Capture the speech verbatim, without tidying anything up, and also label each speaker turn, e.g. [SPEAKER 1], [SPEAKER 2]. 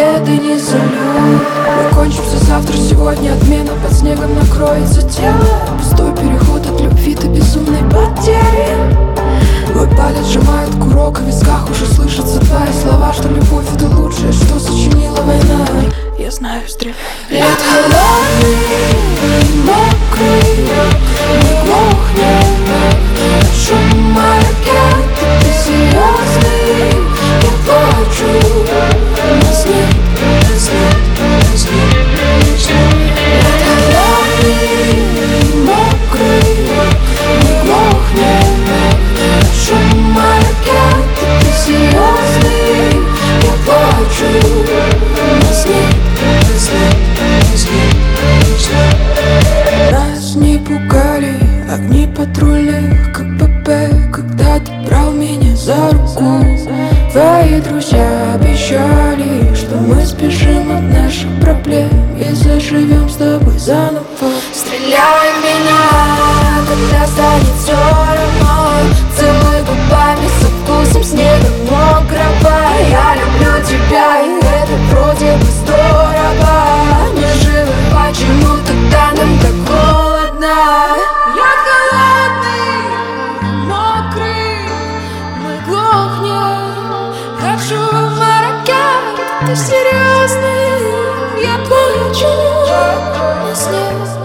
[SPEAKER 1] это не салют. Мы кончимся завтра, сегодня отмена. Под снегом накроется тело. Пустой переход от любви до безумной потери. Мой палец сжимает курок, в висках уже слышатся твои слова, что любовь это лучшее, что сочинила война. Я знаю, стреляй. Лед холодный, мокрый, мы глохнем от шума ракет. Ты серьезный, я плачу. Нас нет, нас нет, нас нет. Лед холодный, мокрый, мы глохнем от шума ракет. Ты серьезный, я плачу. Нас нет, нас нет, нас нет. Нас не пугали огни патрульных КПП, когда ты брал меня за руку. Твои друзья обещали, что мы спешим от наших проблем и заживем с тобой заново. Стреляй в меня, когда станет все равно. Целуй губами со вкусом снега мокрого. Я люблю тебя, и это вроде бы здорово. Мы живы, почему тогда нам так холодно? Я холодный, мокрый, мы глохнем от шума ракет. Ты серьезный, я плачу. Нас нет.